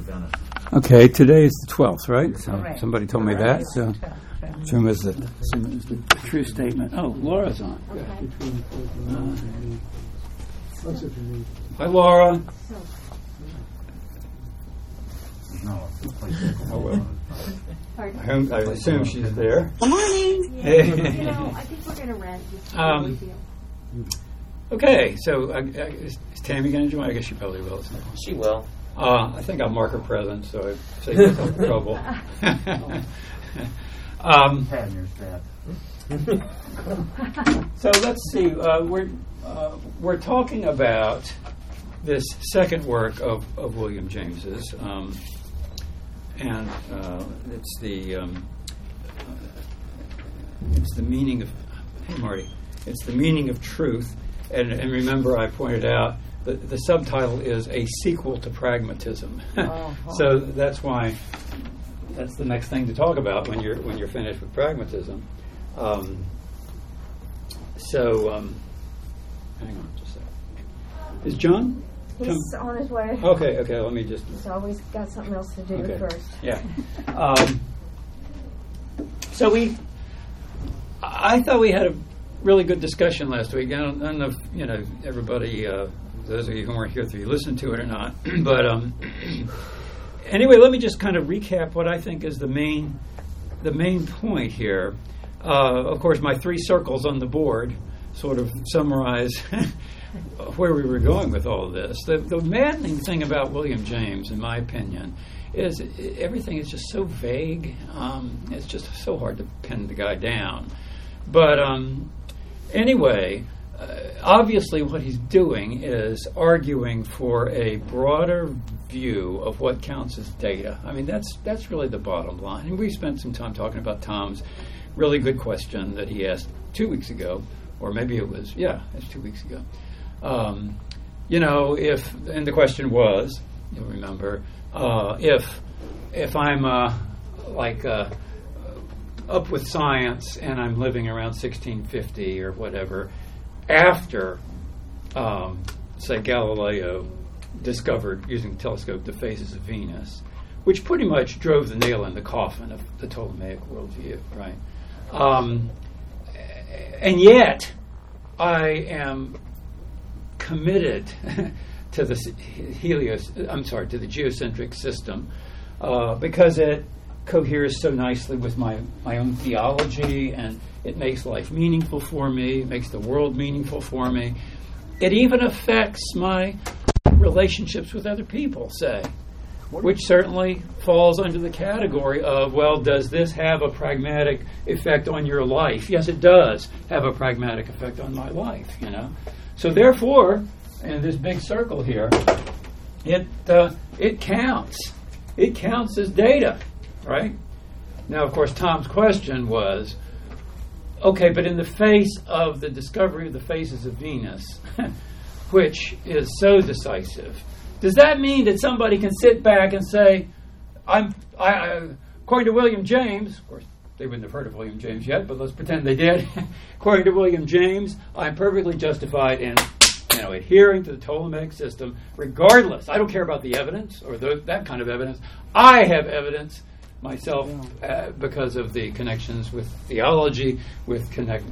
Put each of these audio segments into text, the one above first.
Dennis. Okay, today is the 12th, right? So Correct. somebody told me that. So Correct. assume is the true statement. Oh, Laura's on. Hi, Laura. No. Oh, well. Pardon? I assume she's there. Good morning. Yeah, you know, I think we're going to rent. Okay, so is Tammy going to join? I guess she probably will. So. She will. I think I'll mark her present, so I save myself trouble. Pat, your stat. So let's see. We're talking about this second work of William James's, and it's the meaning of. Hey, Marty. It's the meaning of truth, and remember, I pointed out that the subtitle is a sequel to pragmatism. So that's why that's the next thing to talk about when you're finished with pragmatism. Hang on just a second. Is John? He's on his way. Okay. Let me just. He's always got something else to do first. Yeah. So I thought we had a really good discussion last week. I don't know if everybody, those of you who weren't here, if you listened to it or not. But anyway, let me just kind of recap what I think is the main point here. Of course, my three circles on the board sort of summarize where we were going with all of this. The maddening thing about William James, in my opinion, is everything is just so vague. It's just so hard to pin the guy down. But anyway, obviously what he's doing is arguing for a broader view of what counts as data. I mean, that's really the bottom line. And we spent some time talking about Tom's really good question that he asked 2 weeks ago, or maybe it was 2 weeks ago. And the question was, you'll remember, if I'm up with science and I'm living around 1650 or whatever, after, say, Galileo discovered, using a telescope, the phases of Venus, which pretty much drove the nail in the coffin of the Ptolemaic worldview, right? And yet, I am committed to the geocentric system because it coheres so nicely with my own theology, and it makes life meaningful for me, it makes the world meaningful for me. It even affects my relationships with other people, say, which certainly falls under the category of, well, does this have a pragmatic effect on your life? Yes, it does have a pragmatic effect on my life, So therefore, in this big circle here, it counts. It counts as data, right? Now, of course, Tom's question was, okay, but in the face of the discovery of the phases of Venus, which is so decisive, does that mean that somebody can sit back and say, according to William James, of course, they wouldn't have heard of William James yet, but let's pretend they did. According to William James, I'm perfectly justified in adhering to the Ptolemaic system, regardless. I don't care about the evidence or that kind of evidence. I have evidence myself because of the connections with theology, with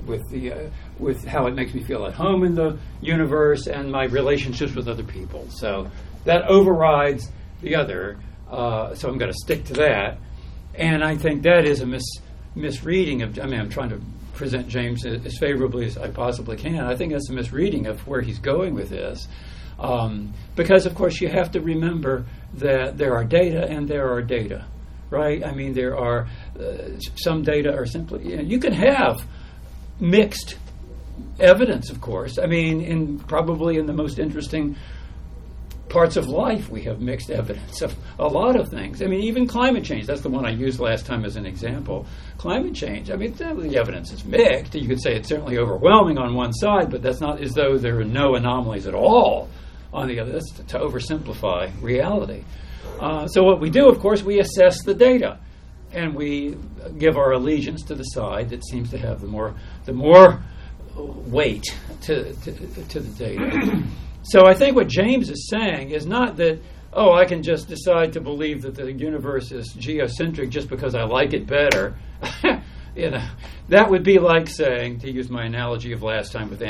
how it makes me feel at home in the universe, and my relationships with other people. So that overrides the other. So I'm going to stick to that. And I think that is a misreading of. I'm trying to present James as favorably as I possibly can. I think that's a misreading of where he's going with this. Because, of course, you have to remember that there are data and there are data, right? I mean, there are some data are simply... You can have mixed evidence, of course. I mean, probably in the most interesting parts of life, we have mixed evidence of a lot of things. I mean, even climate change. That's the one I used last time as an example. Climate change. I mean, the evidence is mixed. You could say it's certainly overwhelming on one side, but that's not as though there are no anomalies at all on the other. That's to oversimplify reality. So what we do, of course, we assess the data, and we give our allegiance to the side that seems to have the more weight to the data. So I think what James is saying is not that I can just decide to believe that the universe is geocentric just because I like it better. That would be like saying, to use my analogy of last time with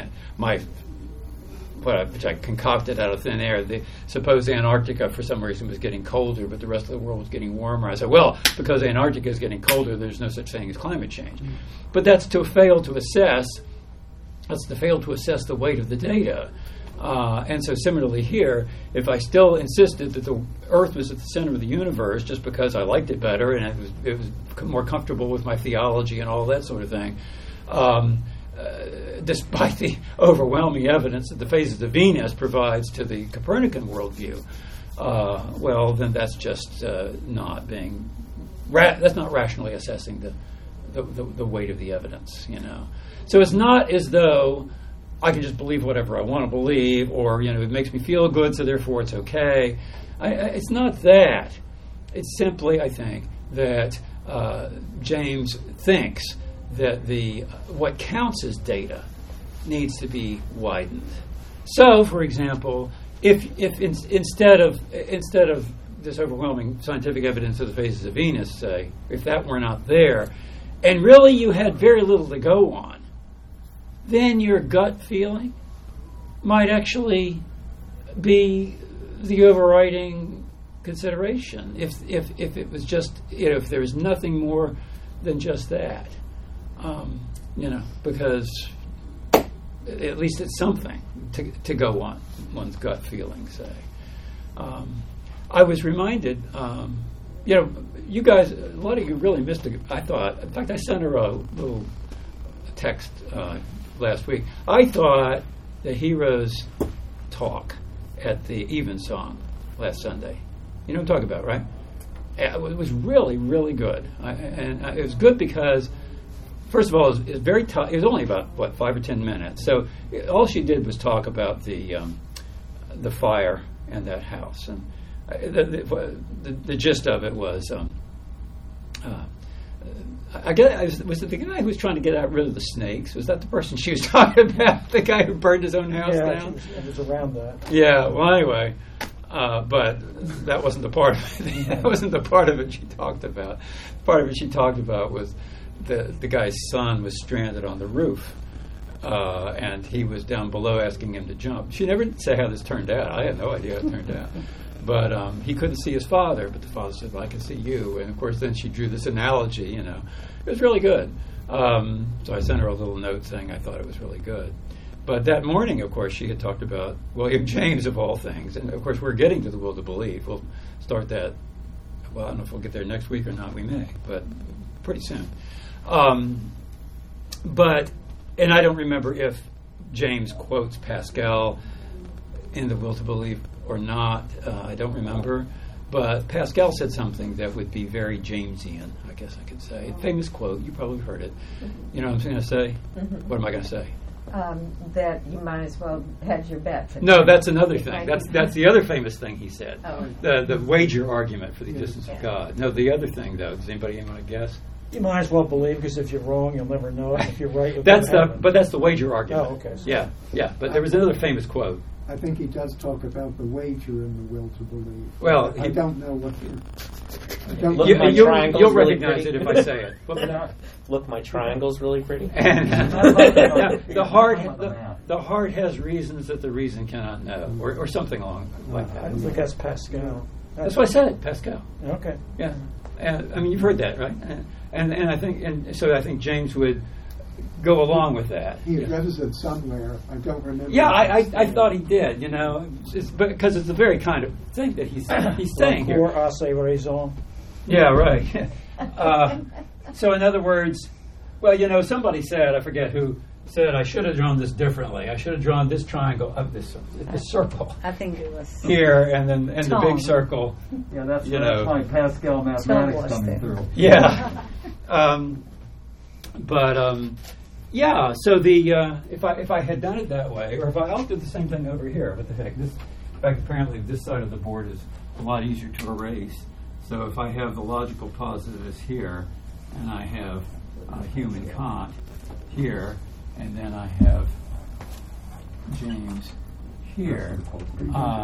which I concocted out of thin air, suppose Antarctica for some reason was getting colder, but the rest of the world was getting warmer. I said, well, because Antarctica is getting colder, there's no such thing as climate change. Mm-hmm. But that's to fail to assess the weight of the data. And so similarly here, if I still insisted that the Earth was at the center of the universe just because I liked it better and it was more comfortable with my theology and all that sort of thing, despite the overwhelming evidence that the phases of Venus provides to the Copernican worldview, well, then that's just that's not rationally assessing the weight of the evidence, So it's not as though I can just believe whatever I want to believe, or it makes me feel good, so therefore it's okay. It's not that. It's simply, I think, that James thinks that what counts as data needs to be widened. So, for example, if instead of this overwhelming scientific evidence of the phases of Venus, say, if that were not there, and really you had very little to go on, then your gut feeling might actually be the overriding consideration. If it was just, if there was nothing more than just that, because at least it's something to go on one's gut feeling, say. I was reminded, you guys, a lot of you really missed it. I thought, in fact, I sent her a little text last week. I thought the Heroes talk at the Evensong last Sunday. You know what I'm talking about, right? It was really, really good. And it was good because, first of all, it was very tough. It was only about, 5 or 10 minutes. So all she did was talk about the fire and that house. And the gist of it was, was it the guy who was trying to get rid of the snakes? Was that the person she was talking about? The guy who burned his own house down? Yeah, it was around that. Yeah, well, anyway. But that wasn't the part of it. That wasn't the part of it she talked about. Part of it she talked about was the guy's son was stranded on the roof, and he was down below asking him to jump. She never did say how this turned out. I had no idea how it turned out. But he couldn't see his father, but the father said, well, I can see you. And, of course, then she drew this analogy, It was really good. So I sent her a little note saying I thought it was really good. But that morning, of course, she had talked about William James, of all things. And, of course, we're getting to the Will to Believe. We'll start that, well, I don't know if we'll get there next week or not. We may, but pretty soon. And I don't remember if James quotes Pascal in the Will to Believe or not. I don't remember. But Pascal said something that would be very Jamesian, I guess I could say. Famous quote. You probably heard it. You know what I'm going to say? Mm-hmm. What am I going to say? That you might as well hedge your bets. No, that's another thing. That's the other famous thing he said. Oh. The wager argument for the existence of God. No, the other thing, though. Does anybody want to guess? You might as well believe, because if you're wrong, you'll never know. If you're right, you'll that's the wager argument. Oh, okay. So. Yeah. But there was another famous quote. I think he does talk about the wager in the Will to Believe. Well, I don't know what you'll recognize it if I say it. Look, my triangle's really pretty. The heart has reasons that the reason cannot know, or something along like that. I think that's Pascal. That's what I said, Pascal. Okay. Yeah, I mean, you've heard that, right? And I think James would go along with that. He addresses it somewhere. I don't remember. Yeah, I thought he did. Because it's the very kind of thing that he's saying here. Pour assez raison. Yeah, right. So in other words, well, somebody said, I forget who said, I should have drawn this differently. I should have drawn this triangle of this circle. I think it was here, and the big circle. Yeah, that's like Pascal mathematics coming through. Yeah. So if I had done it that way, or I'll do the same thing over here. What the heck? Apparently this side of the board is a lot easier to erase. So if I have the logical positives here, and I have Hume and Kant here, and then I have James here,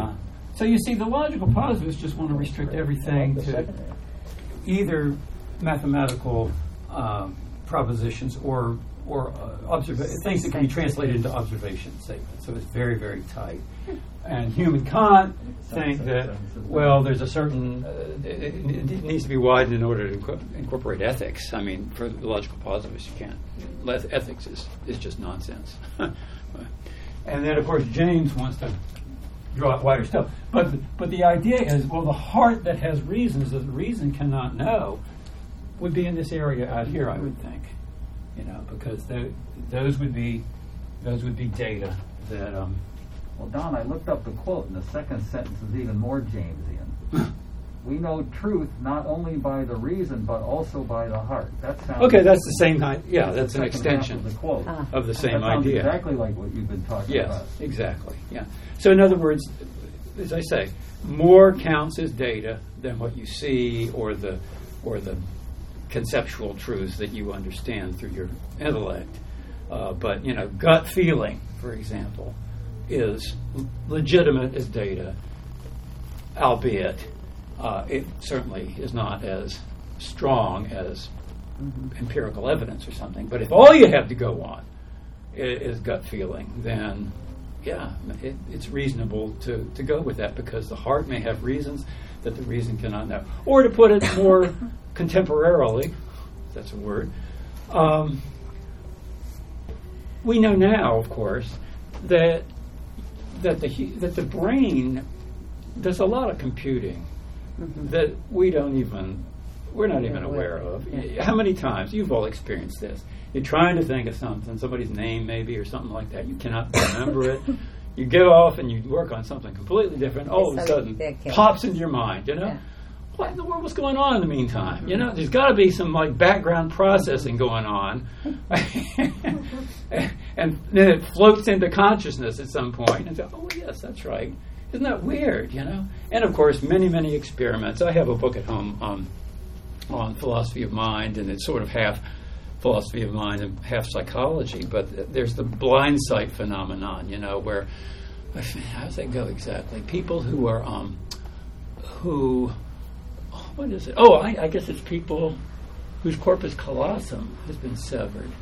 So you see, the logical positivists just want to restrict everything to either mathematical propositions or things that can be translated into observation statements. So it's very, very tight. And Hume and Kant think that, well, there's a certain, it needs to be widened in order to incorporate ethics. I mean, for the logical positivists, you can't. Ethics is just nonsense. And then, of course, James wants to draw it wider still. But the idea is, well, the heart that has reasons that the reason cannot know would be in this area out here, I would think. Because those would be data that. Well, Don, I looked up the quote, and the second sentence is even more Jamesian. We know truth not only by the reason, but also by the heart. That sounds Okay, that's the same. Yeah, that's an extension of the quote. Of the same That sounds idea. exactly like what you've been talking about. Yes, exactly. Yeah. So in other words, as I say, more counts as data than what you see or the conceptual truths that you understand through your intellect. But gut feeling, for example, is legitimate as data, albeit it certainly is not as strong as empirical evidence or something. But if all you have to go on is gut feeling, then it's reasonable to go with that, because the heart may have reasons that the reason cannot know. Or to put it more contemporarily, if that's a word, we know now, of course, that the brain does a lot of computing that we're not even aware of. How many times, you've all experienced this, you're trying to think of something, somebody's name maybe or something like that, you cannot remember it, you get off and you work on something completely different, all of a sudden pops into your mind, what in the world was going on in the meantime? There's got to be some background processing going on, and then it floats into consciousness at some point, and oh yes, that's right. Isn't that weird? And of course, many, many experiments. I have a book at home on philosophy of mind, and it's sort of half philosophy of mind and half psychology. But there's the blind sight phenomenon, where how does that go exactly? People who are what is it? Oh, I guess it's people whose corpus callosum has been severed,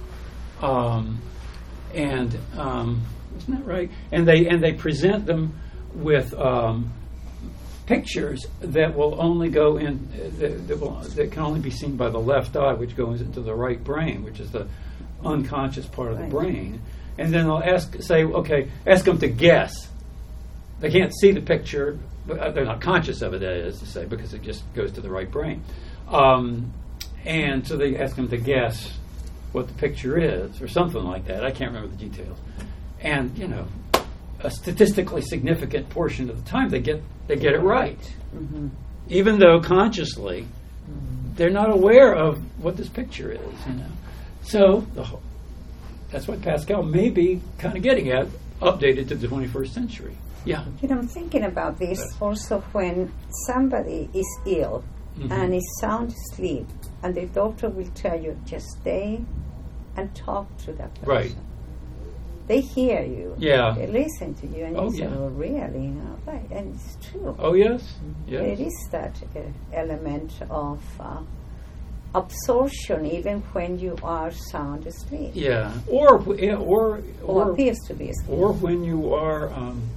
and isn't that right? And they present them with pictures that will only go in that can only be seen by the left eye, which goes into the right brain, which is the unconscious part of the brain. And then they'll ask them to guess. They can't see the picture. They're not conscious of it, that is to say, because it just goes to the right brain. And so they ask them to guess what the picture is, or something like that. I can't remember the details. And, a statistically significant portion of the time they get it right. Even though consciously they're not aware of what this picture is, So that's what Pascal may be kind of getting at, updated to the 21st century. Yeah. I'm thinking about this also when somebody is ill and is sound asleep, and the doctor will tell you, just stay and talk to that person. Right. They hear you. Yeah. They listen to you, and you say, yeah. "Oh, really?" Right? And it's true. Oh, yes. Yes. There is that element of absorption, even when you are sound asleep. Yeah. Or appears to be asleep. Or when you are.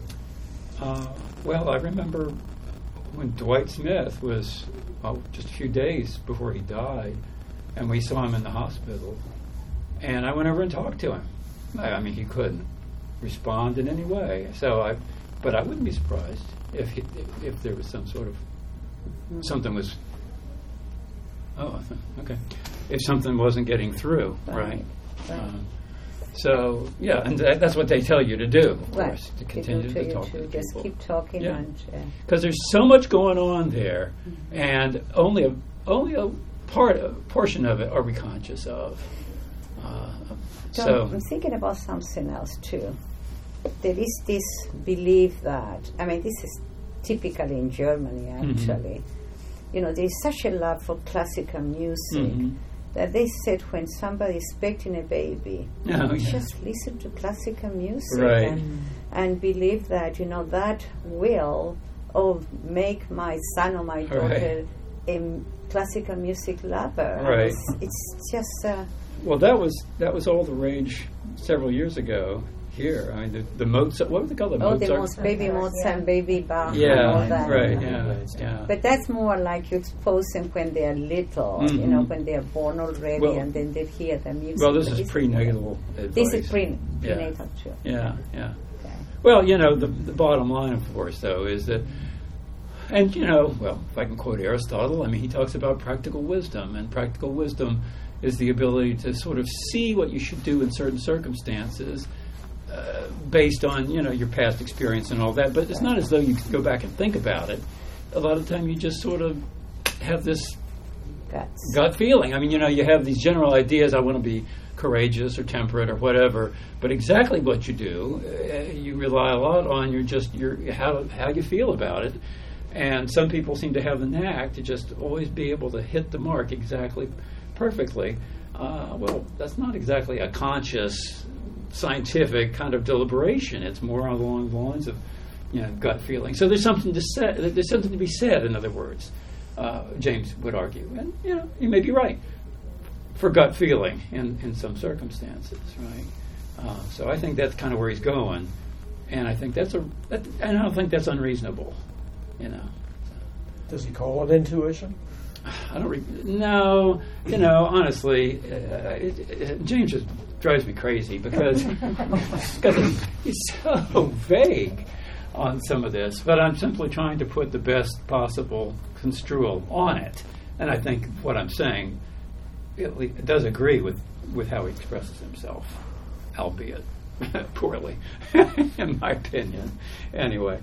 I remember when Dwight Smith was just a few days before he died, and we saw him in the hospital, and I went over and talked to him. I mean, he couldn't respond in any way. But I wouldn't be surprised if there was some sort of something was. Oh, okay. If something wasn't getting through, right? And that's what they tell you to do, of course, to continue to talk to people. Just keep talking, because there's so much going on there, and only a portion of it are we conscious of. I'm thinking about something else too. There is this belief that, this is typically in Germany actually, there is such a love for classical music that they said when somebody is expecting a baby, just listen to classical music and believe that, that will make my son or my daughter a classical music lover. Right. It's just. Well, that was all the rage several years ago here. I mean, the Mozart. What were they called? Baby Mozart and baby Bach. Yeah, and all that. right. Yeah. But that's more like you expose them when they are little, Mm-hmm. when they are born already, and then they hear the music. Well, this is prenatal advice. This is prenatal too. Yeah. Okay. Well, the bottom line, of course, though, is that, and if I can quote Aristotle, I mean, he talks about practical wisdom, and practical wisdom is the ability to sort of see what you should do in certain circumstances based on, your past experience and all that. But it's not as though you can go back and think about it. A lot of the time you just sort of have this gut feeling. I mean, you have these general ideas, I want to be courageous or temperate or whatever, but exactly what you do, you rely a lot on how you feel about it. And some people seem to have the knack to just always be able to hit the mark exactly perfectly. Well, that's not exactly a conscious, scientific kind of deliberation. It's more along the lines of, gut feeling. So there's something to say. There's something to be said. In other words, James would argue, and he may be right, for gut feeling in some circumstances, right? So I think that's kind of where he's going, and I think and I don't think that's unreasonable, Does he call it intuition? I don't. No, honestly, James just drives me crazy because he's so vague on some of this. But I'm simply trying to put the best possible construal on it, and I think what I'm saying it does agree with how he expresses himself, albeit poorly, in my opinion. Anyway,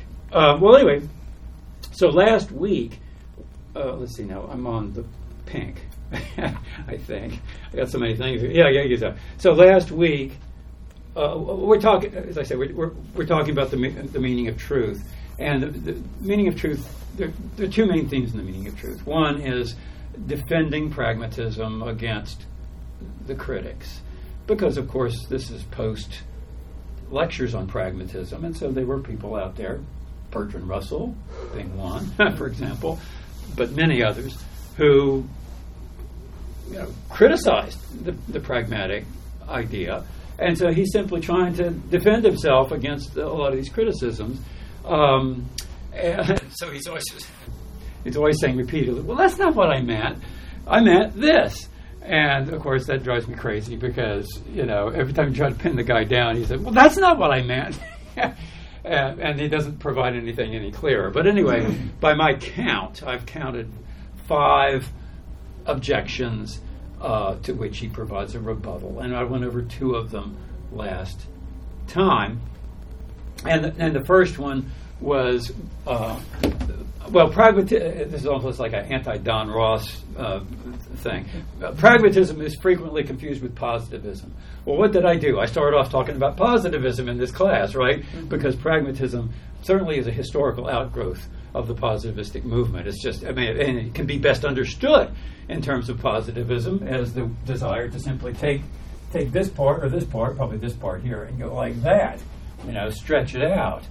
so last week. Let's see now. I'm on the pink, I think. I got so many things. Yeah. So last week, we're talking. As I said, we're talking about the meaning of truth, and the meaning of truth. There are two main themes in the meaning of truth. One is defending pragmatism against the critics, because of course this is post lectures on pragmatism, and so there were people out there, Bertrand Russell being one, for example. But many others who criticized the pragmatic idea, and so he's simply trying to defend himself against a lot of these criticisms. And so he's always saying repeatedly, "Well, that's not what I meant. I meant this." And of course, that drives me crazy because every time you try to pin the guy down, he said, "Well, that's not what I meant." And he doesn't provide anything any clearer. But anyway, by my count, I've counted 5 objections to which he provides a rebuttal. And I went over 2 of them last time. And the first one was, pragmatism. This is almost like an anti-Don Ross thing. Pragmatism is frequently confused with positivism. Well, what did I do? I started off talking about positivism in this class, right? Mm-hmm. Because pragmatism certainly is a historical outgrowth of the positivistic movement. It's just, and it can be best understood in terms of positivism as the desire to simply take this part or this part, probably this part here, and go like that, stretch it out.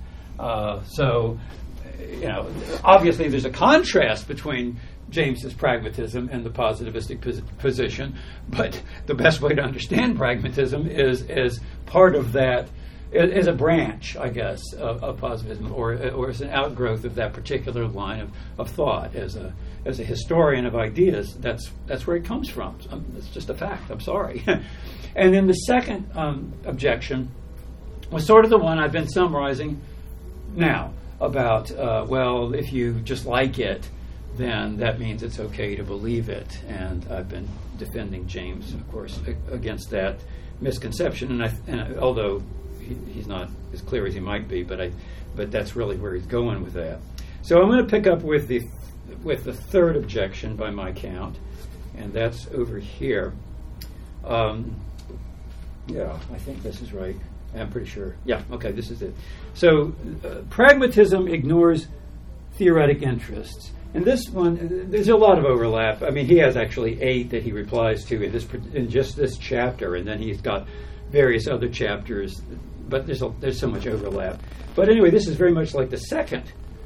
Obviously there's a contrast between James's pragmatism and the positivistic position, but the best way to understand pragmatism is as part of that, as a branch, I guess, of positivism, or as an outgrowth of that particular line of thought. As a historian of ideas, that's where it comes from. It's just a fact. I'm sorry. And then the second objection was sort of the one I've been summarizing now about, if you just like it, then that means it's okay to believe it. And I've been defending James, of course, against that misconception. And although he's not as clear as he might be, but that's really where he's going with that. So I'm going to pick up with the third objection by my count, and that's over here. I think this is right. I'm pretty sure. Yeah, okay, this is it. So pragmatism ignores theoretic interests. And this one, there's a lot of overlap. I mean, he has actually 8 that he replies to in just this chapter, and then he's got various other chapters, but there's so much overlap. But anyway, this is very much like the second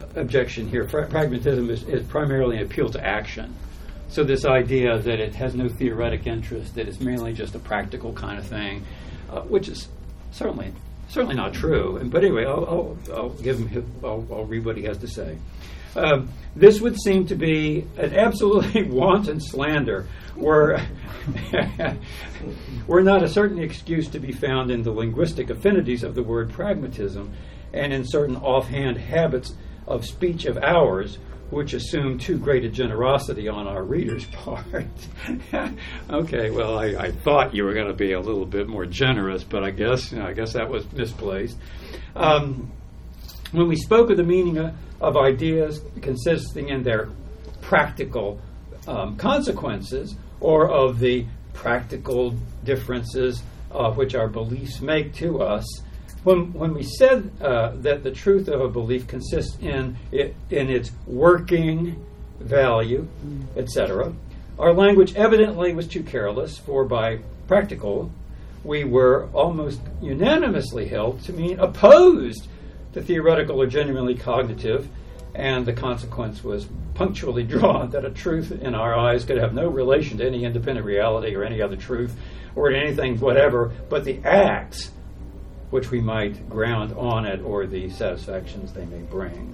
objection here. Pragmatism is primarily an appeal to action. So this idea that it has no theoretic interest, that it's mainly just a practical kind of thing, which is certainly not true. But anyway, I'll give him. I'll read what he has to say. This would seem to be an absolutely wanton slander, were not a certain excuse to be found in the linguistic affinities of the word pragmatism, and in certain offhand habits of speech of ours, which assume too great a generosity on our readers' part. Okay, well, I thought you were going to be a little bit more generous, but I guess that was misplaced. When we spoke of the meaning of ideas consisting in their practical consequences, or of the practical differences which our beliefs make to us, when we said that the truth of a belief consists in its working value, etc., our language evidently was too careless, for by practical we were almost unanimously held to mean opposed to theoretical or genuinely cognitive, and the consequence was punctually drawn that a truth in our eyes could have no relation to any independent reality or any other truth or to anything whatever but the acts which we might ground on it or the satisfactions they may bring.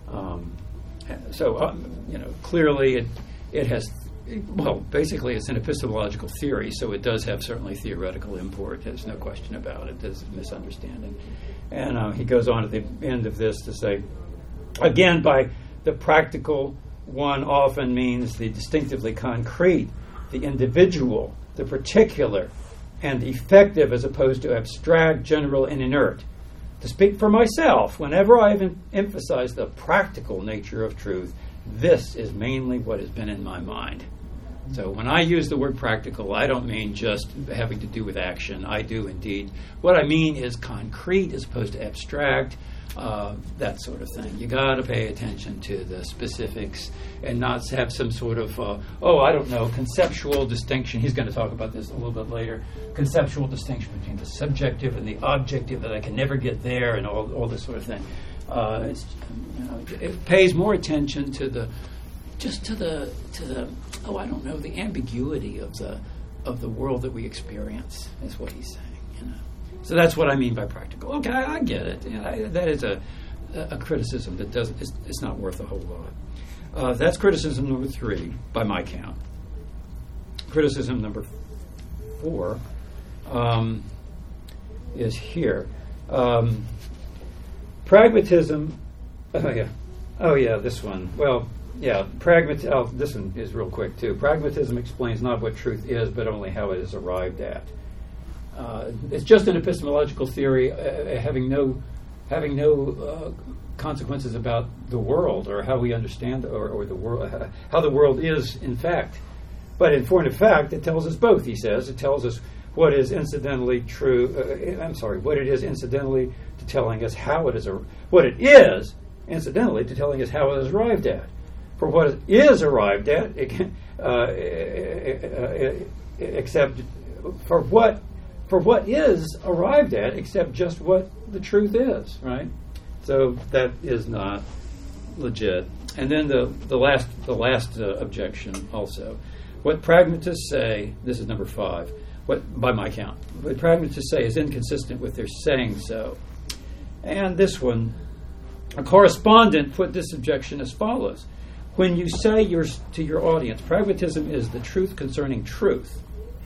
Clearly it has, basically it's an epistemological theory, so it does have certainly theoretical import. There's no question about it. There's a misunderstanding. And he goes on at the end of this to say, again, by the practical, one often means the distinctively concrete, the individual, the particular, and effective as opposed to abstract, general, and inert. To speak for myself, whenever I've emphasized the practical nature of truth, this is mainly what has been in my mind. So when I use the word practical, I don't mean just having to do with action. I do indeed. What I mean is concrete as opposed to abstract, that sort of thing. You got to pay attention to the specifics and not have some sort of, conceptual distinction. He's going to talk about this a little bit later. Conceptual distinction between the subjective and the objective, that I can never get there, and all this sort of thing. It pays more attention to the ambiguity of the world that we experience, is what he's saying. So that's what I mean by practical. Okay, I get it. That is a criticism that it's not worth a whole lot. That's criticism number 3 by my count. Criticism number 4 is here. Pragmatism. This one. Well, yeah, this one is real quick too. Pragmatism explains not what truth is, but only how it is arrived at. It's just an epistemological theory, having no consequences about the world or how we understand or the world, how the world is in fact. But in point of fact, it tells us both. He says it tells us what is incidentally true. What it is incidentally to telling us how it is. What it is incidentally to telling us how it is arrived at. For what it is arrived at, except for what is arrived at, except just what the truth is, right? So that is not legit. And then the last objection also. What pragmatists say, this is number 5, by my count, what pragmatists say is inconsistent with their saying so. And this one, a correspondent put this objection as follows. When you say to your audience, pragmatism is the truth concerning truth.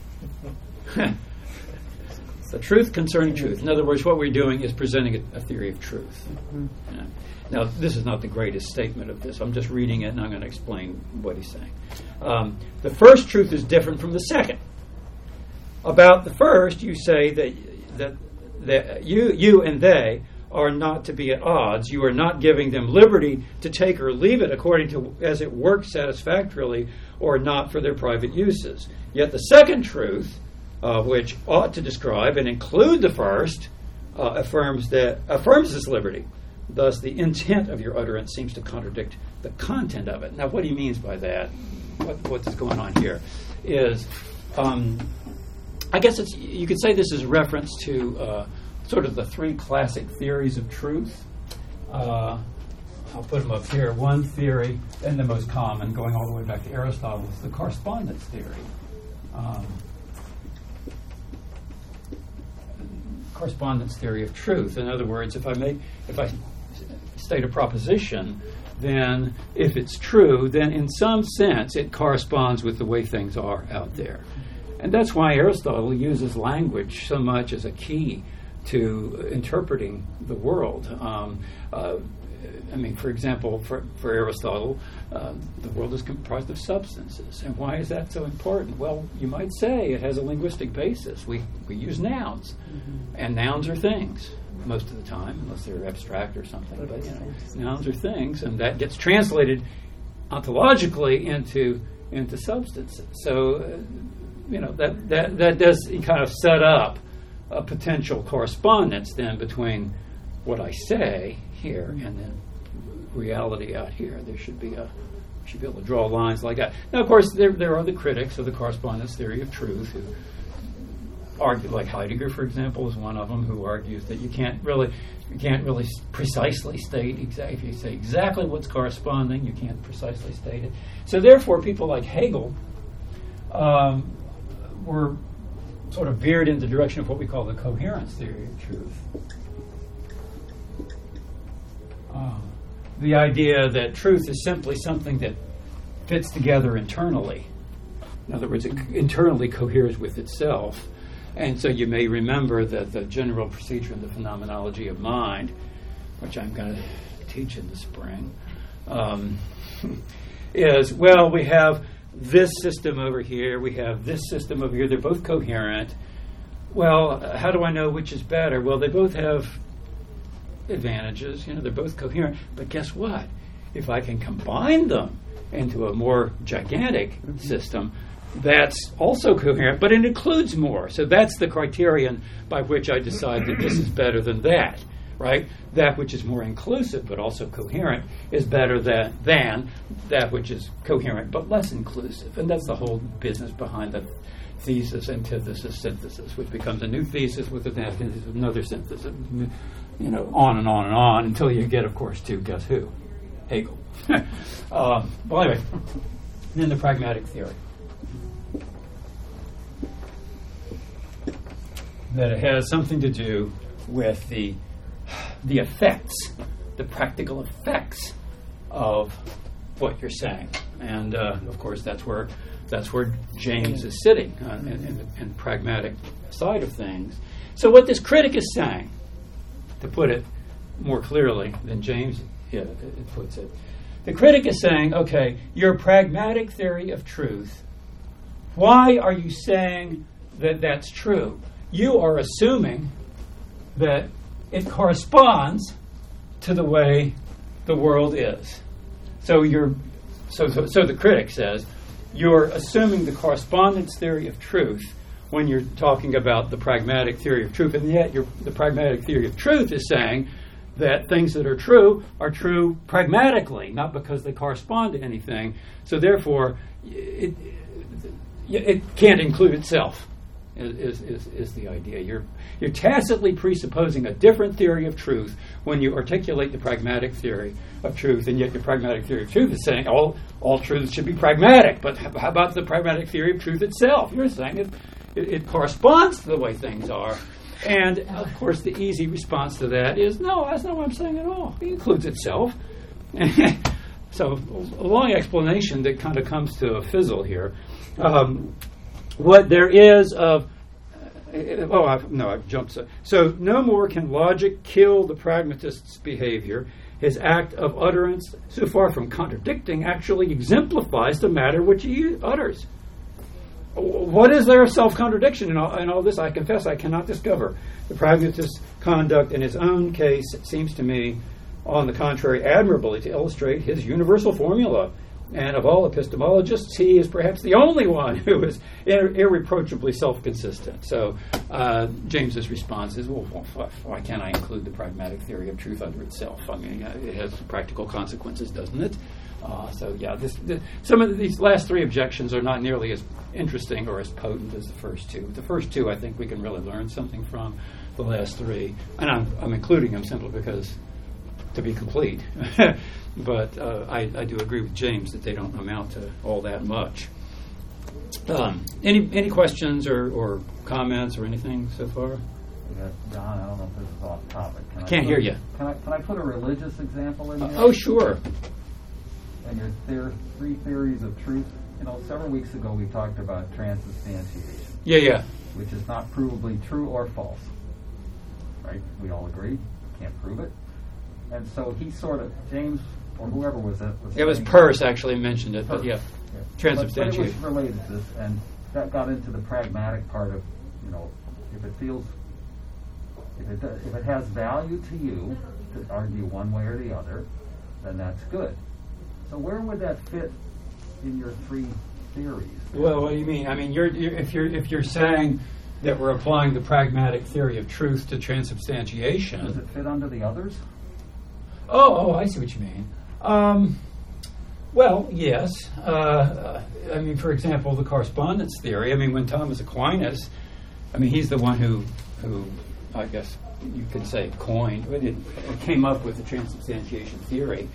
The truth concerning truth. In other words, what we're doing is presenting a theory of truth. Yeah. Now, this is not the greatest statement of this. I'm just reading it, and I'm going to explain what he's saying. The first truth is different from the second. About the first, you say that you and they are not to be at odds. You are not giving them liberty to take or leave it according to as it works satisfactorily or not for their private uses. Yet the second truth, which ought to describe and include the first, affirms this liberty. Thus, the intent of your utterance seems to contradict the content of it. Now, what he means by that, what's going on here, is, I guess you could say this is reference to sort of the 3 classic theories of truth. I'll put them up here. One theory, and the most common, going all the way back to Aristotle, is the correspondence theory. Correspondence theory of truth. In other words, if I state a proposition, then if it's true, then in some sense it corresponds with the way things are out there. And that's why Aristotle uses language so much as a key to interpreting the world. For example, for Aristotle, the world is comprised of substances. And why is that so important? Well, you might say it has a linguistic basis. We use nouns, and nouns are things most of the time, unless they're abstract or something. But nouns are things, and that gets translated ontologically into substances. So, that does kind of set up a potential correspondence then between what I say here and then reality out here. There should be should be able to draw lines like that. Now, of course, there are the critics of the correspondence theory of truth who argue, like Heidegger, for example, is one of them, who argues that you can't really precisely state if you say exactly what's corresponding, you can't precisely state it. So therefore, people like Hegel were sort of veered in the direction of what we call the coherence theory of truth. The idea that truth is simply something that fits together internally. In other words, it internally coheres with itself. And so you may remember that the general procedure in the phenomenology of mind, which I'm going to teach in the spring, is, well, we have this system over here, we have this system over here, they're both coherent. Well, how do I know which is better? Well, they both have advantages, they're both coherent, but guess what? If I can combine them into a more gigantic system, that's also coherent, but it includes more. So that's the criterion by which I decide that this is better than that, right? That which is more inclusive but also coherent is better than that which is coherent but less inclusive. And that's the whole business behind the thesis, antithesis, synthesis, which becomes a new thesis with another synthesis, on and on and on until you get, of course, to guess who? Hegel. Well, anyway, then the pragmatic theory. That it has something to do with the effects, the practical effects of what you're saying. And, of course, that's where James is sitting in the pragmatic side of things. So what this critic is saying, to put it more clearly than James puts it, the critic is saying, okay, your pragmatic theory of truth, why are you saying that that's true? You are assuming that it corresponds to the way the world is. So the critic says, you're assuming the correspondence theory of truth when you're talking about the pragmatic theory of truth, and yet the pragmatic theory of truth is saying that things that are true pragmatically, not because they correspond to anything. So therefore, it can't include itself. Is the idea. You're tacitly presupposing a different theory of truth when you articulate the pragmatic theory of truth, and yet your pragmatic theory of truth is saying all truths should be pragmatic. But how about the pragmatic theory of truth itself? You're saying it corresponds to the way things are. And, of course, the easy response to that is, no, that's not what I'm saying at all. It includes itself. So a long explanation that kind of comes to a fizzle here. What there is of... I've jumped. So no more can logic kill the pragmatist's behavior. His act of utterance, so far from contradicting, actually exemplifies the matter which he utters. What is there of self-contradiction in all this? I confess I cannot discover. The pragmatist's conduct in his own case seems to me, on the contrary, admirably to illustrate his universal formula. And of all epistemologists, he is perhaps the only one who is irreproachably self-consistent. So James's response is, well, why can't I include the pragmatic theory of truth under itself? I mean, it has practical consequences, doesn't it? Some of these last three objections are not nearly as interesting or as potent as the first two. The first two, I think we can really learn something from. The last three, and I'm including them simply because to be complete. But I do agree with James that they don't amount to all that much. Any questions or comments or anything so far? Yeah, John, I don't know if this is off topic. Can't hear you. Can I put a religious example in here? Oh, sure. And your three theories of truth. Several weeks ago we talked about transubstantiation. Yeah. Which is not provably true or false. Right? We all agree. Can't prove it. And so he sort of, James, or whoever was it. It was Peirce actually mentioned it, but yeah. Transubstantiation. But it was related to this, and that got into the pragmatic part of, if it feels, if it has value to you to argue one way or the other, then that's good. So where would that fit in your three theories? Well, what do you mean? I mean, if you're saying that we're applying the pragmatic theory of truth to transubstantiation, does it fit under the others? Oh, I see what you mean. Well, yes. I mean, for example, the correspondence theory. I mean, when Thomas Aquinas, he's the one who I guess you could say coined, but it came up with the transubstantiation theory.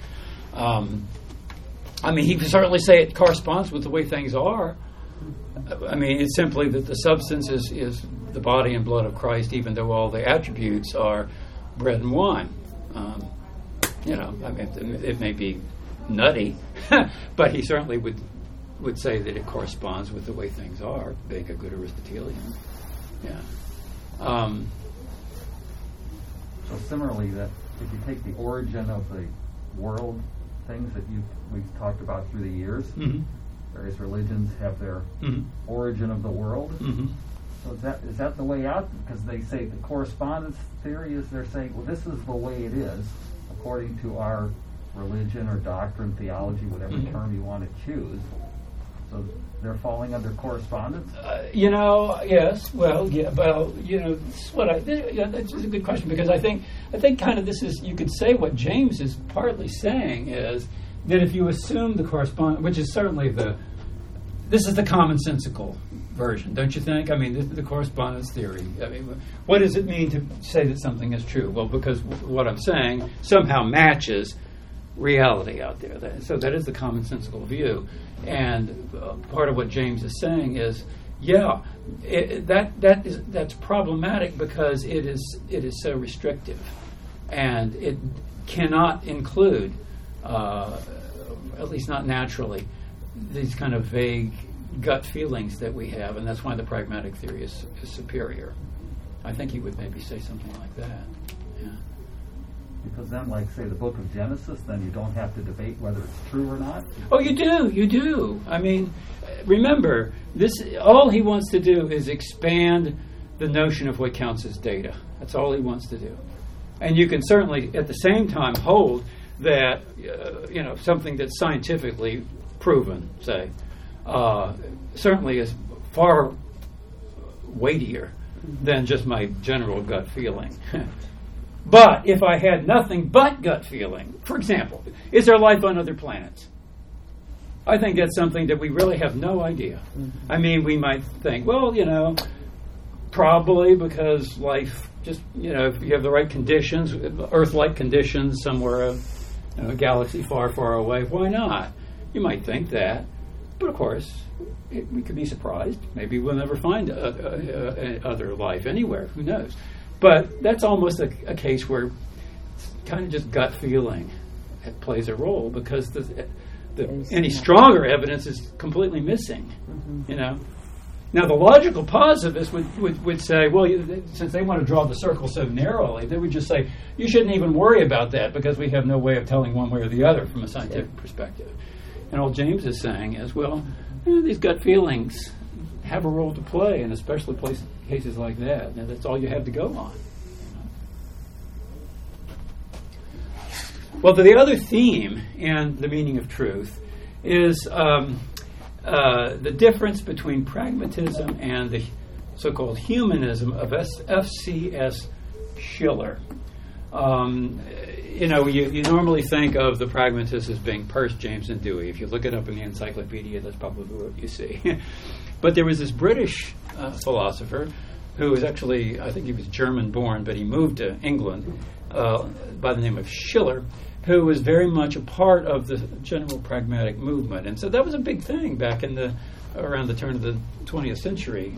He could certainly say it corresponds with the way things are. It's simply that the substance is the body and blood of Christ, even though all the attributes are bread and wine. It may be nutty, but he certainly would say that it corresponds with the way things are, being a good Aristotelian. Yeah. So similarly, that if you take the origin of the world, things that we've talked about through the years, various religions have their origin of the world. So is that the way out? Because they say the correspondence theory is they're saying, well, this is the way it is according to our religion or doctrine, theology, whatever term you want to choose. So they're falling under correspondence? Yes. Well, yeah. Well, this is that's a good question, because I think kind of this is, you could say what James is partly saying is that if you assume the correspondence, which is certainly this is the commonsensical version, don't you think? The correspondence theory. What does it mean to say that something is true? Well, because what I'm saying somehow matches reality out there. So that is the commonsensical view. And part of what James is saying is, that's problematic because it is so restrictive, and it cannot include, at least not naturally, these kind of vague gut feelings that we have, and that's why the pragmatic theory is superior. I think he would maybe say something like that. Yeah. Because then, like, say, the book of Genesis, then you don't have to debate whether it's true or not? Oh, you do. Remember, all he wants to do is expand the notion of what counts as data. That's all he wants to do. And you can certainly, at the same time, hold that, something that's scientifically proven, say, certainly is far weightier than just my general gut feeling. But if I had nothing but gut feeling, for example, is there life on other planets? I think that's something that we really have no idea. We might think, well, probably because life just, if you have the right conditions, Earth-like conditions somewhere, a galaxy far, far away, why not? You might think that. But of course, we could be surprised. Maybe we'll never find other life anywhere. Who knows? But that's almost a case where it's kind of just gut feeling that plays a role, because any stronger evidence is completely missing. Now the logical positivists would say, well, since they want to draw the circle so narrowly, they would just say you shouldn't even worry about that because we have no way of telling one way or the other from a scientific perspective. And all James is saying is, well, these gut feelings have a role to play, and especially cases like that. And that's all you have to go on. Well, the other theme in the meaning of truth is the difference between pragmatism and the so-called humanism of F.C.S. Schiller. You normally think of the pragmatists as being Peirce, James, and Dewey. If you look it up in the encyclopedia, that's probably what you see. But there was this British philosopher who was actually, I think he was German-born, but he moved to England by the name of Schiller, who was very much a part of the general pragmatic movement. And so that was a big thing back in around the turn of the 20th century.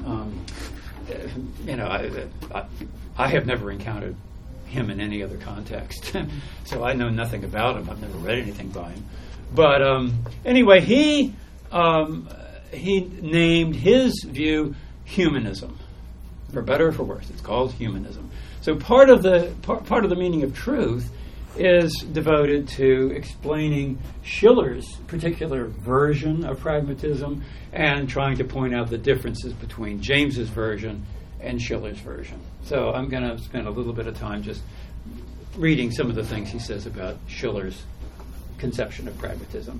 I have never encountered him in any other context, so I know nothing about him. I've never read anything by him. But anyway, he named his view humanism, for better or for worse. It's called humanism. So part of the meaning of truth is devoted to explaining Schiller's particular version of pragmatism and trying to point out the differences between James's version and Schiller's version. So I'm going to spend a little bit of time just reading some of the things he says about Schiller's conception of pragmatism.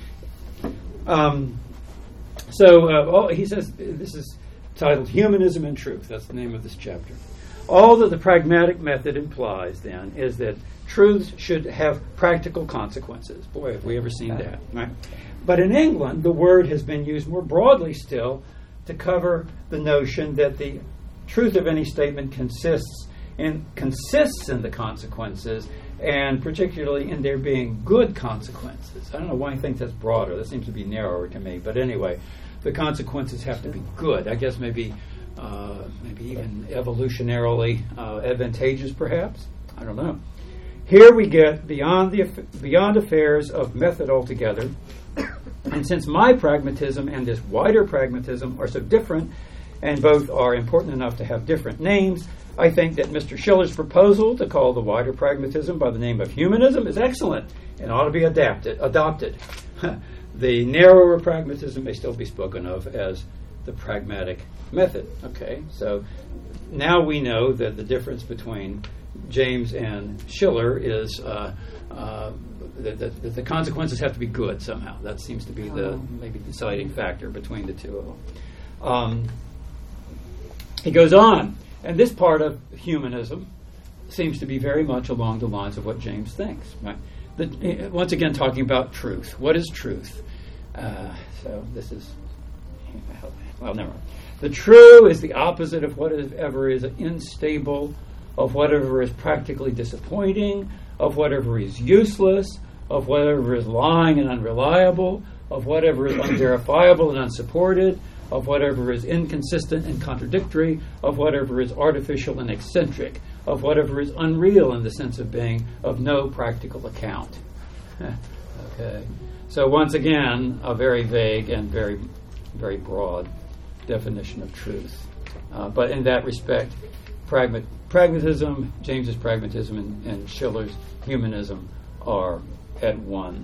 He says, this is titled Humanism and Truth. That's the name of this chapter. All that the pragmatic method implies, then, is that truths should have practical consequences. Boy, have we ever seen that, right? But in England, the word has been used more broadly still to cover the notion that the truth of any statement consists in the consequences, and particularly in there being good consequences. I don't know why he thinks that's broader. That seems to be narrower to me. But anyway, the consequences have to be good. I guess maybe even evolutionarily advantageous, perhaps. I don't know. Here we get beyond affairs of method altogether. And since my pragmatism and this wider pragmatism are so different, and both are important enough to have different names, I think that Mr. Schiller's proposal to call the wider pragmatism by the name of humanism is excellent and ought to be adopted. The narrower pragmatism may still be spoken of as the pragmatic method. Okay, so now we know that the difference between James and Schiller is that the consequences have to be good somehow. That seems to be the maybe deciding factor between the two of them. He goes on, and this part of humanism seems to be very much along the lines of what James thinks. Right? Once again, talking about truth. What is truth? So this is, well, never mind. The true is the opposite of whatever is unstable, of whatever is practically disappointing, of whatever is useless, of whatever is lying and unreliable, of whatever is unverifiable and unsupported, of whatever is inconsistent and contradictory, of whatever is artificial and eccentric, of whatever is unreal in the sense of being of no practical account. Okay. So once again, a very vague and very, very broad definition of truth. But in that respect, pragmatism, James's pragmatism, and Schiller's humanism are at one.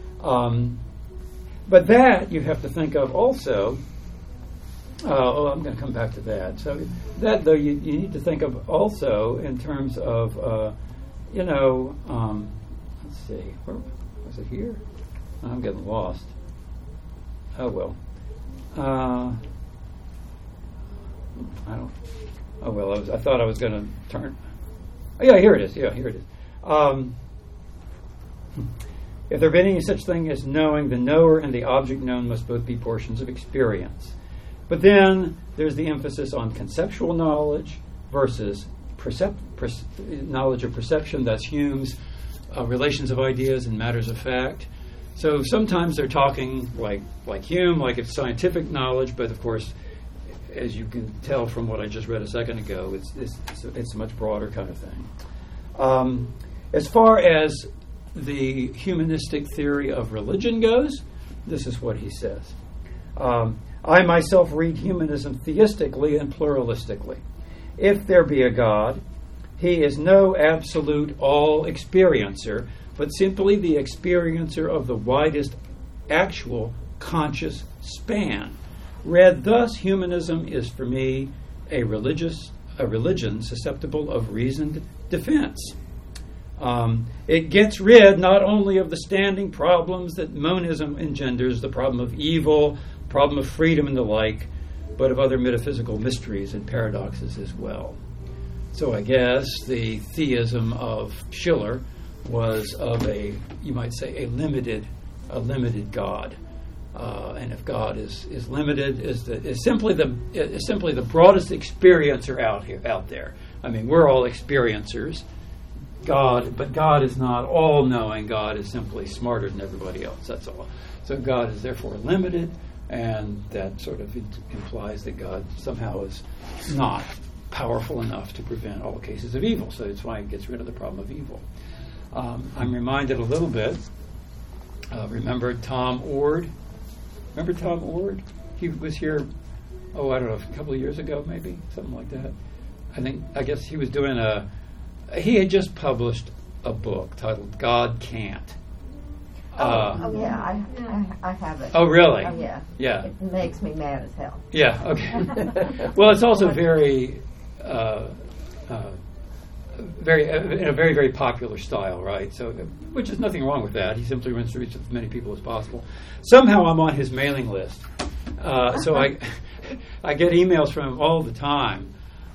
But that you have to think of also. I'm going to come back to that. So that, though, you need to think of also in terms of, let's see, where was it here? I'm getting lost. Oh, well. I thought I was going to turn. Oh, yeah, here it is. If there be any such thing as knowing, the knower and the object known must both be portions of experience. But then there's the emphasis on conceptual knowledge versus knowledge of perception. That's Hume's relations of ideas and matters of fact. So sometimes they're talking like Hume, like it's scientific knowledge, but of course, as you can tell from what I just read a second ago, it's a much broader kind of thing. As far as the humanistic theory of religion goes, this is what he says. I myself read humanism theistically and pluralistically. If there be a God, he is no absolute all-experiencer, but simply the experiencer of the widest actual conscious span. Read thus, humanism is for me a religion susceptible of reasoned defense. It gets rid not only of the standing problems that monism engenders, the problem of evil, problem of freedom and the like, but of other metaphysical mysteries and paradoxes as well. So I guess the theism of Schiller was of you might say, a limited God. And if God is limited, is simply the broadest experiencer out there. I mean, we're all experiencers. But God is not all-knowing. God is simply smarter than everybody else. That's all. So God is therefore limited, and that sort of implies that God somehow is not powerful enough to prevent all cases of evil. So that's why it gets rid of the problem of evil. I'm reminded a little bit. Remember Tom Ord? Remember Tom Ord? He was here, I don't know, a couple of years ago, maybe, something like that. I guess he was doing he had just published a book titled God Can't. Yeah, I have it. Oh, really? Oh, yeah. Yeah. It makes me mad as hell. Yeah, okay. Well, it's also very, in a very, very popular style, right? So, which is nothing wrong with that. He simply wants to reach as many people as possible. Somehow I'm on his mailing list. So I get emails from him all the time.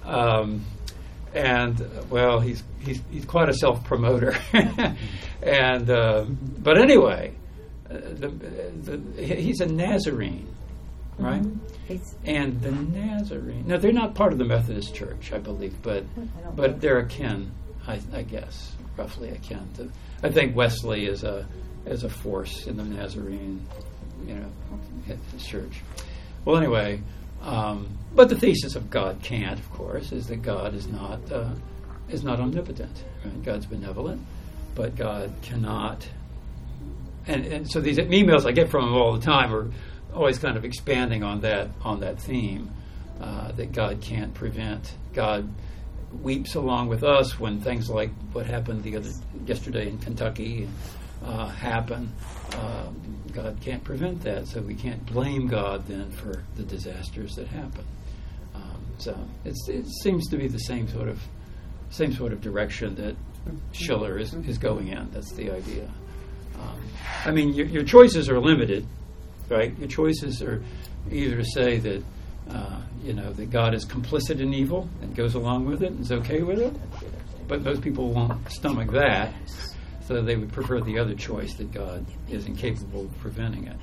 And well, he's quite a self-promoter, and but anyway, he's a Nazarene, right? And the Nazarene. Now they're not part of the Methodist Church, I believe, but they're akin, I guess, roughly akin to. I think Wesley is a force in the Nazarene, church. Well, anyway. But the thesis of God can't, of course, is that God is not omnipotent. Right? God's benevolent, but God cannot. And so these emails I get from him all the time are always kind of expanding on that theme, that God can't prevent. God weeps along with us when things like what happened yesterday in Kentucky happen. God can't prevent that, so we can't blame God then for the disasters that happen. So it seems to be the same sort of direction that Schiller is going in. That's the idea. I mean, your choices are limited, right? Your choices are either to say that that God is complicit in evil and goes along with it and is okay with it, but most people won't stomach that. So they would prefer the other choice, that God is incapable of preventing it.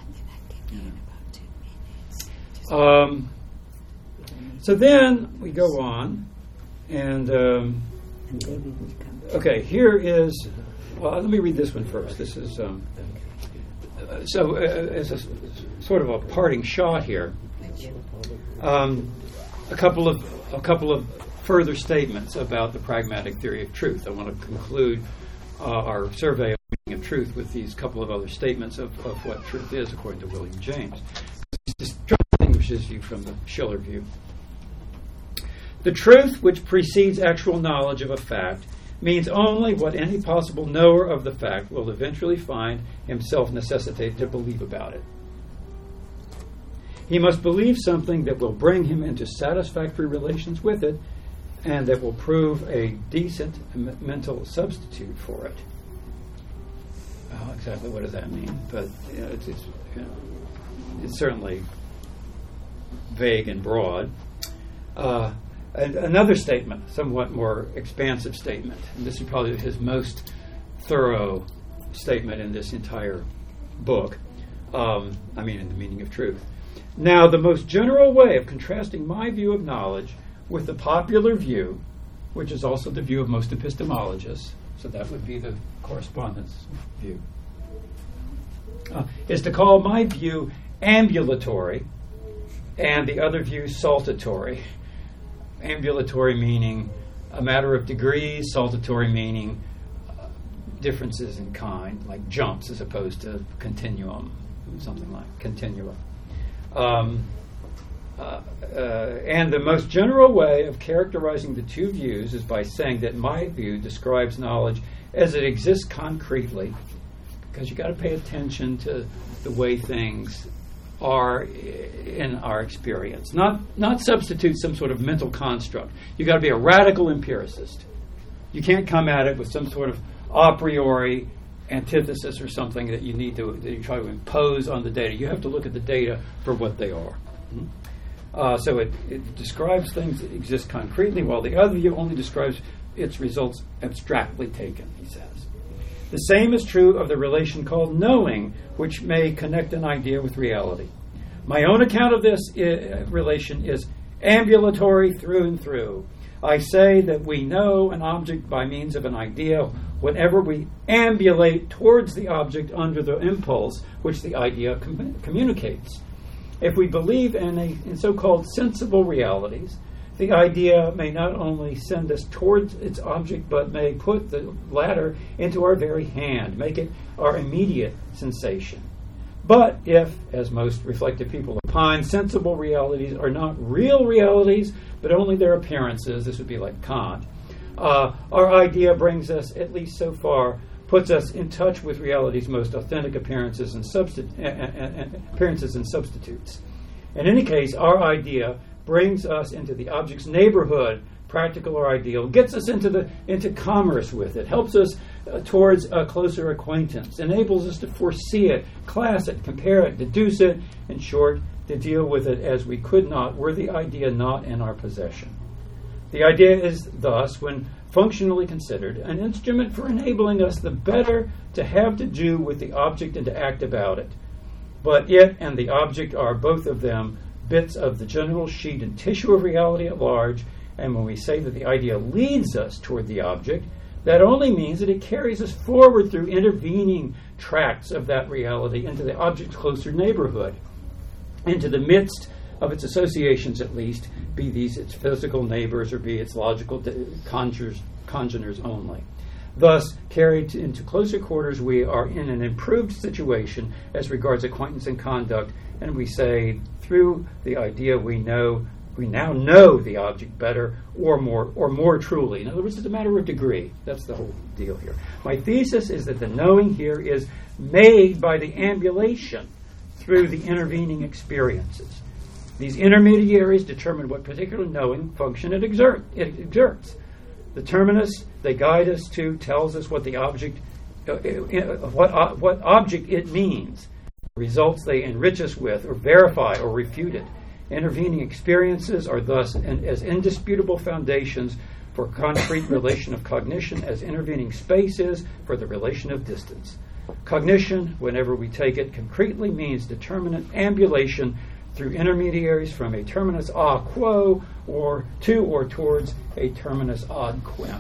So then we go on, and okay, here is. Well, let me read this one first. This is as a sort of a parting shot here. A couple of further statements about the pragmatic theory of truth. I want to conclude our survey of the meaning of truth with these couple of other statements of what truth is according to William James. This distinguishes you from the Schiller view. The truth which precedes actual knowledge of a fact means only what any possible knower of the fact will eventually find himself necessitated to believe about it. He must believe something that will bring him into satisfactory relations with it, and that will prove a decent mental substitute for it. Well, exactly what does that mean? But it's certainly vague and broad. And another statement, somewhat more expansive statement, and this is probably his most thorough statement in this entire book. In the meaning of truth. Now, the most general way of contrasting my view of knowledge with the popular view, which is also the view of most epistemologists, so that would be the correspondence view, is to call my view ambulatory and the other view saltatory. Ambulatory meaning a matter of degrees, saltatory meaning differences in kind, like jumps as opposed to continuum, something like continuum. And the most general way of characterizing the two views is by saying that my view describes knowledge as it exists concretely, because you've got to pay attention to the way things are in our experience. Not substitute some sort of mental construct. You've got to be a radical empiricist. You can't come at it with some sort of a priori antithesis or something that you try to impose on the data. You have to look at the data for what they are. So it describes things that exist concretely, while the other view only describes its results abstractly taken, he says. The same is true of the relation called knowing, which may connect an idea with reality. My own account of this relation is ambulatory through and through. I say that we know an object by means of an idea whenever we ambulate towards the object under the impulse which the idea communicates. If we believe in so-called sensible realities, the idea may not only send us towards its object, but may put the latter into our very hand, make it our immediate sensation. But if, as most reflective people opine, sensible realities are not real realities, but only their appearances, this would be like Kant, our idea brings us, at least so far, puts us in touch with reality's most authentic appearances and substitutes. In any case, our idea brings us into the object's neighborhood, practical or ideal, gets us into commerce with it, helps us towards a closer acquaintance, enables us to foresee it, class it, compare it, deduce it, in short, to deal with it as we could not were the idea not in our possession. The idea is thus, when functionally considered, an instrument for enabling us the better to have to do with the object and to act about it. But it and the object are, both of them, bits of the general sheet and tissue of reality at large, and when we say that the idea leads us toward the object, that only means that it carries us forward through intervening tracts of that reality into the object's closer neighborhood, into the midst of its associations at least, be these its physical neighbors or be its logical congeners only. Thus, carried into closer quarters, we are in an improved situation as regards acquaintance and conduct, and we say, through the idea we now know the object better or more truly. In other words, it's a matter of degree. That's the whole deal here. My thesis is that the knowing here is made by the ambulation through the intervening experiences. These intermediaries determine what particular knowing function it exerts. The terminus they guide us to tells us what the object, what object it means. The results they enrich us with, or verify, or refute it. Intervening experiences are thus as indisputable foundations for concrete relation of cognition as intervening space is for the relation of distance. Cognition, whenever we take it concretely, means determinate ambulation through intermediaries from a terminus a quo or to or towards a terminus ad quem.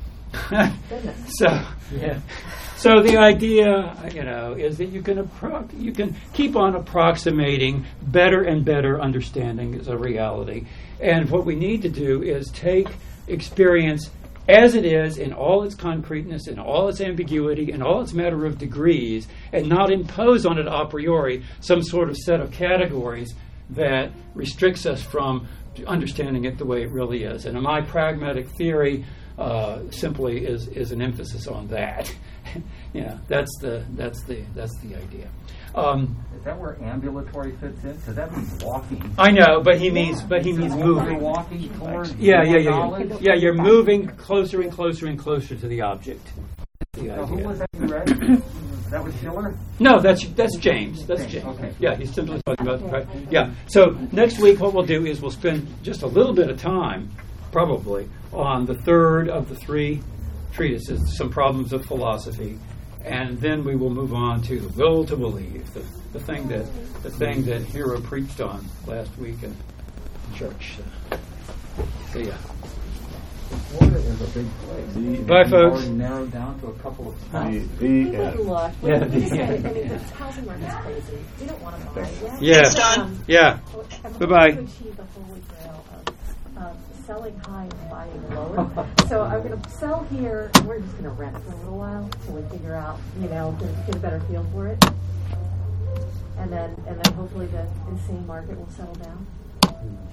So the idea, is that you can keep on approximating better and better understandings of reality, and what we need to do is take experience as it is in all its concreteness, in all its ambiguity, in all its matter of degrees, and not impose on it a priori some sort of set of categories that restricts us from understanding it the way it really is. And my pragmatic theory simply is an emphasis on that. That's the idea. Is that where ambulatory fits in? Because that means walking. I know, but he means moving. You're walking towards knowledge. Yeah, you're moving closer and closer and closer to the object. Who was that you read? That was Schiller? No, that's James. That's James. Okay. Yeah, he's simply talking about right. Yeah. So next week, what we'll do is we'll spend just a little bit of time, probably, on the third of the three treatises, Some Problems of Philosophy, and then we will move on to the will to believe, the thing that Hero preached on last week in church. See ya. Florida is a big place. Bye, folks. Narrowed down to a couple of spots. Good luck. The housing market's crazy. We don't want to buy yet. Yeah. Bye-bye. To achieve the holy grail of selling high and buying lower. So I'm going to sell here, and we're just going to rent for a little while until we figure out, get a better feel for it. And then hopefully the insane market will settle down.